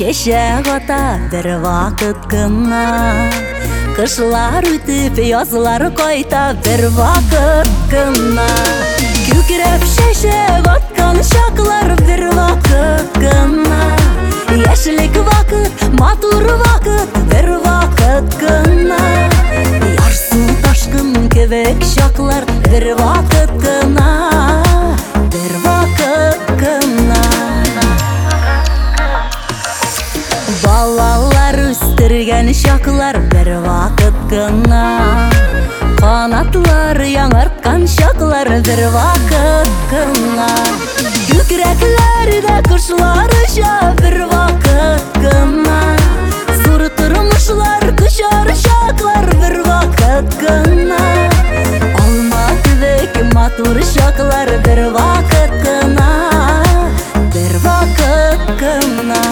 Шеше қота бір вақыт күнна, қышылар өтіп язылар қайта бір вақыт күнна. Күкіріп шеше қотқан шақылар бір вақыт күнна. Ешілік вақыт, матур вақыт бір вақыт күнна. Ярсу ташқын кебек шақылар бір вақыт күнна. Бір вақыт күнна. Балалар үстірген шақылар бір вақыт күнна. Қанатлар яңартқан шақылар бір вақыт күнна. Күкірәклерді құшылар ұша бір вақыт күнна. Сұр тұрмышлар күшар шақылар бір вақыт күнна. Алматыдық матур шақылар бір вақыт күнна. Бір вақыт күнна.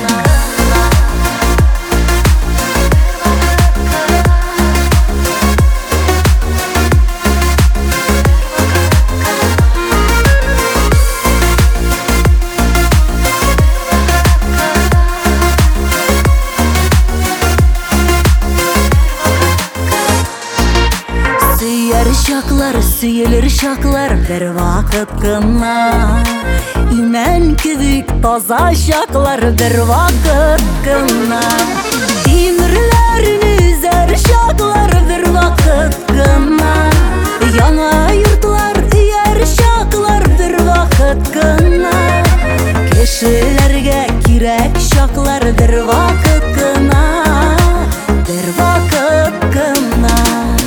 Şaklar, süyelir şaklar bir vakit kına. İmen kübük taza şaklar bir vakit kına. Demirlerin üzer şaklar bir vakit kına. Yana yurtlar yer şaklar bir vakit kına. Kişilerge kirek şaklar bir vakit kına. Bir vakit kına.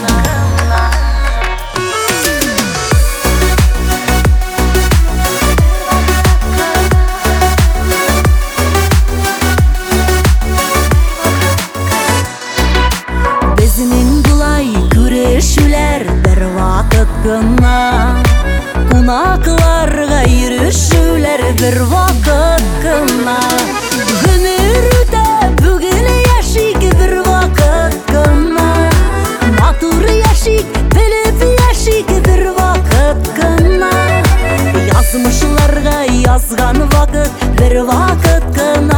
Bir vakit kına. Kunaklarga yürüşüler bir vakit kına. Günür öte bugün yaşik bir vakit kına. Matur yaşik, bilip yaşik bir vakit kına. Yazmışlarga yazgan vakit bir vakit kına.